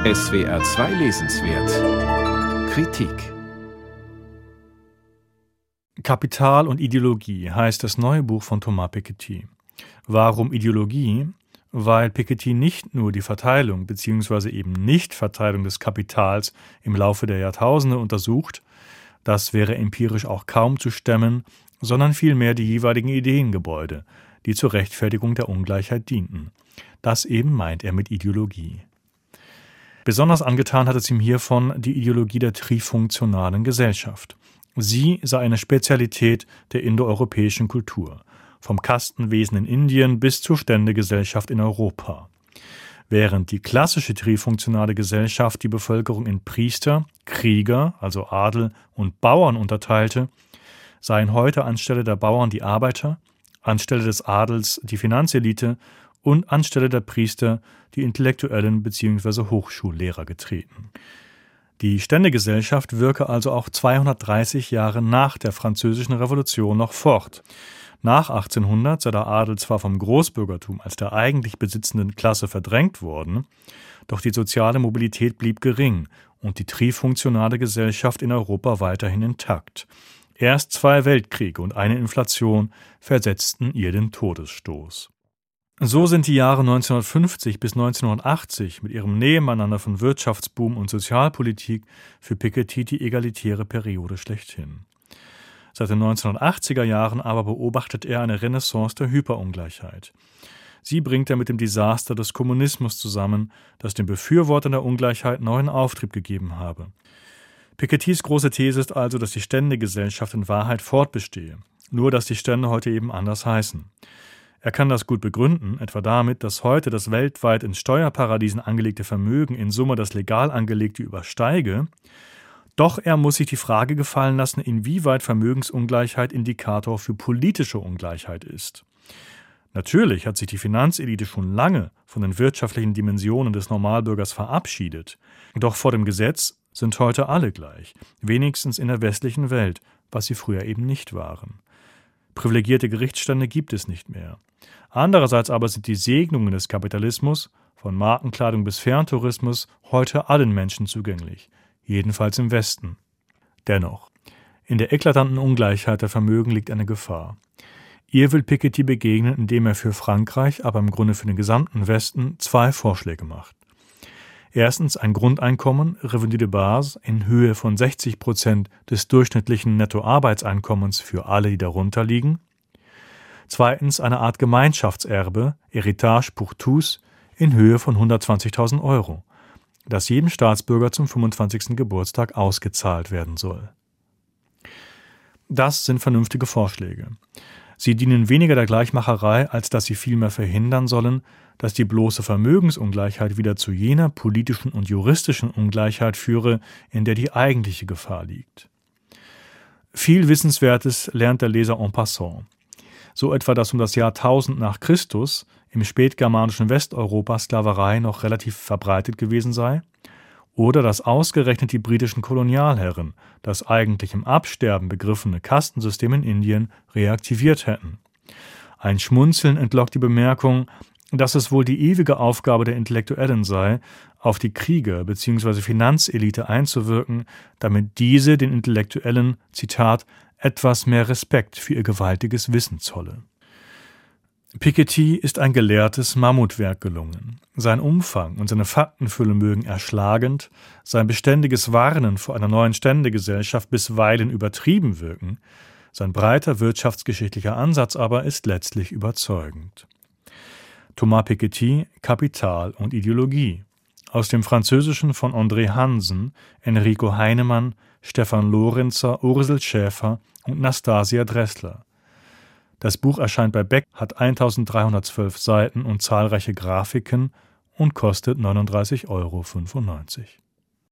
SWR 2 Lesenswert Kritik. Kapital und Ideologie heißt das neue Buch von Thomas Piketty. Warum Ideologie? Weil Piketty nicht nur die Verteilung bzw. eben Nichtverteilung des Kapitals im Laufe der Jahrtausende untersucht, das wäre empirisch auch kaum zu stemmen, sondern vielmehr die jeweiligen Ideengebäude, die zur Rechtfertigung der Ungleichheit dienten. Das eben meint er mit Ideologie. Besonders angetan hat es ihm hiervon die Ideologie der trifunktionalen Gesellschaft. Sie sei eine Spezialität der indoeuropäischen Kultur, vom Kastenwesen in Indien bis zur Ständegesellschaft in Europa. Während die klassische trifunktionale Gesellschaft die Bevölkerung in Priester, Krieger, also Adel und Bauern unterteilte, seien heute anstelle der Bauern die Arbeiter, anstelle des Adels die Finanzelite und anstelle der Priester die Intellektuellen bzw. Hochschullehrer getreten. Die Ständegesellschaft wirke also auch 230 Jahre nach der Französischen Revolution noch fort. Nach 1800 sei der Adel zwar vom Großbürgertum als der eigentlich besitzenden Klasse verdrängt worden, doch die soziale Mobilität blieb gering und die trifunktionale Gesellschaft in Europa weiterhin intakt. Erst 2 Weltkriege und eine Inflation versetzten ihr den Todesstoß. So sind die Jahre 1950 bis 1980 mit ihrem Nebeneinander von Wirtschaftsboom und Sozialpolitik für Piketty die egalitäre Periode schlechthin. Seit den 1980er Jahren aber beobachtet er eine Renaissance der Hyperungleichheit. Sie bringt er mit dem Desaster des Kommunismus zusammen, das den Befürwortern der Ungleichheit neuen Auftrieb gegeben habe. Pikettys große These ist also, dass die Ständegesellschaft in Wahrheit fortbestehe, nur dass die Stände heute eben anders heißen. Er kann das gut begründen, etwa damit, dass heute das weltweit in Steuerparadiesen angelegte Vermögen in Summe das legal angelegte übersteige, doch er muss sich die Frage gefallen lassen, inwieweit Vermögensungleichheit Indikator für politische Ungleichheit ist. Natürlich hat sich die Finanzelite schon lange von den wirtschaftlichen Dimensionen des Normalbürgers verabschiedet, doch vor dem Gesetz sind heute alle gleich, wenigstens in der westlichen Welt, was sie früher eben nicht waren. Privilegierte Gerichtsstände gibt es nicht mehr. Andererseits aber sind die Segnungen des Kapitalismus, von Markenkleidung bis Ferntourismus, heute allen Menschen zugänglich, jedenfalls im Westen. Dennoch, in der eklatanten Ungleichheit der Vermögen liegt eine Gefahr. Ihr will Piketty begegnen, indem er für Frankreich, aber im Grunde für den gesamten Westen 2 Vorschläge macht. Erstens ein Grundeinkommen, Revenu de base, in Höhe von 60% des durchschnittlichen Nettoarbeitseinkommens für alle, die darunter liegen. Zweitens eine Art Gemeinschaftserbe, Héritage pour tous, in Höhe von 120.000 €, das jedem Staatsbürger zum 25. Geburtstag ausgezahlt werden soll. Das sind vernünftige Vorschläge. Sie dienen weniger der Gleichmacherei, als dass sie vielmehr verhindern sollen, dass die bloße Vermögensungleichheit wieder zu jener politischen und juristischen Ungleichheit führe, in der die eigentliche Gefahr liegt. Viel Wissenswertes lernt der Leser en passant. So etwa, dass um das Jahr 1000 nach Christus im spätgermanischen Westeuropa Sklaverei noch relativ verbreitet gewesen sei, oder dass ausgerechnet die britischen Kolonialherren das eigentlich im Absterben begriffene Kastensystem in Indien reaktiviert hätten. Ein Schmunzeln entlockt die Bemerkung, dass es wohl die ewige Aufgabe der Intellektuellen sei, auf die Krieger bzw. Finanzelite einzuwirken, damit diese den Intellektuellen, Zitat, etwas mehr Respekt für ihr gewaltiges Wissen zolle. Piketty ist ein gelehrtes Mammutwerk gelungen. Sein Umfang und seine Faktenfülle mögen erschlagend, sein beständiges Warnen vor einer neuen Ständegesellschaft bisweilen übertrieben wirken, sein breiter wirtschaftsgeschichtlicher Ansatz aber ist letztlich überzeugend. Thomas Piketty, Kapital und Ideologie. Aus dem Französischen von André Hansen, Enrico Heinemann, Stefan Lorenzer, Ursel Schäfer und Nastasia Dressler. Das Buch erscheint bei Beck, hat 1312 Seiten und zahlreiche Grafiken und kostet 39,95 €